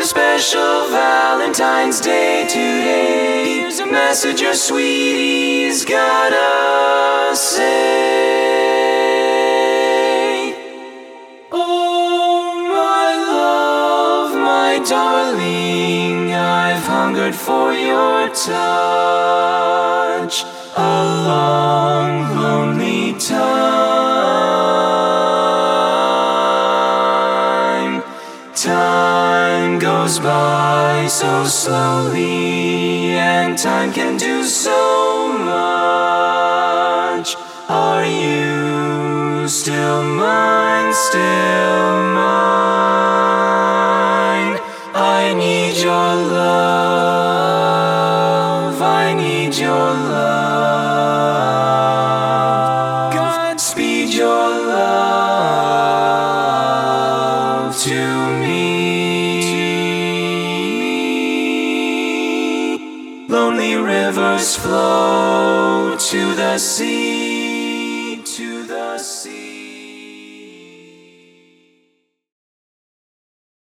special Valentine's Day today. Here's a message your sweetie's gotta say. Oh, my love, my darling, I've hungered for your touch a long, lonely time. Time goes by so slowly, and time can do so much. Are you still mine, still mine? I need your love, I need your love. Godspeed your love to me. Lonely rivers flow to the sea.